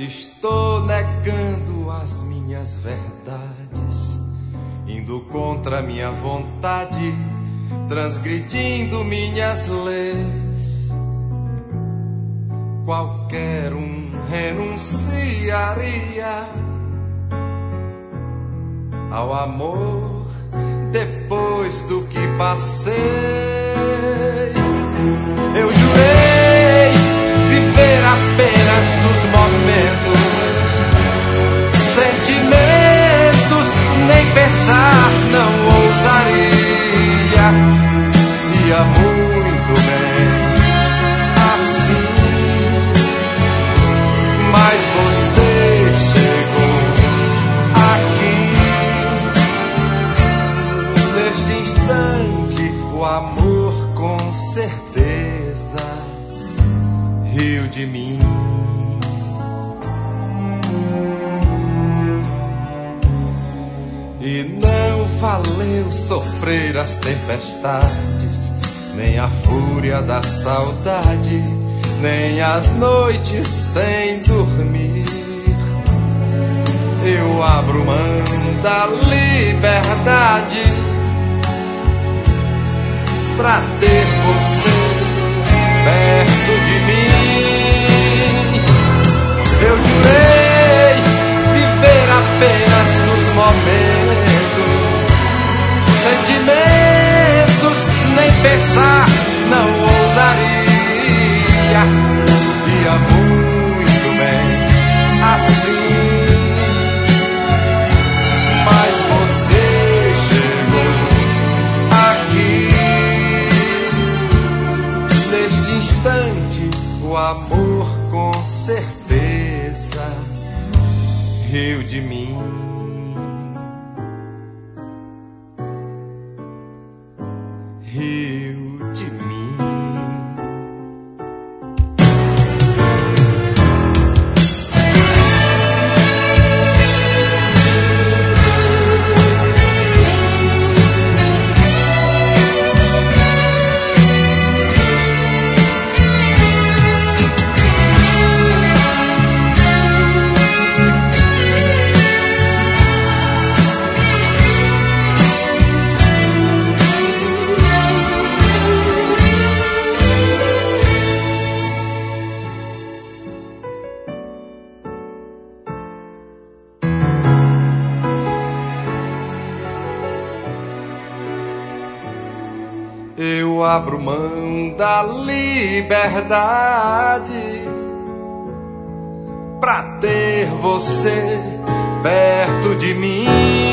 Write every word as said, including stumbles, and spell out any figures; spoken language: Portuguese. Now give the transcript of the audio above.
estou negando as minhas verdades, indo contra minha vontade, transgredindo minhas leis. Qualquer um renunciaria ao amor depois do que passei. Eu jurei viver apenas dos momentos, sentimentos, nem pensar não ousaria. Ia muito bem assim, mas você chegou aqui. Neste instante o amor com certeza riu de mim. E não valeu sofrer as tempestades, nem a fúria da saudade, nem as noites sem dormir. Eu abro mão da liberdade pra ter você perto de mim. Eu jurei viver apenas nos momentos, sentimentos, nem pensar não ousaria. Ia muito bem assim, mas você chegou aqui. Neste instante o amor com certeza riu de mim. Riu de mim. Eu abro mão da liberdade pra ter você perto de mim.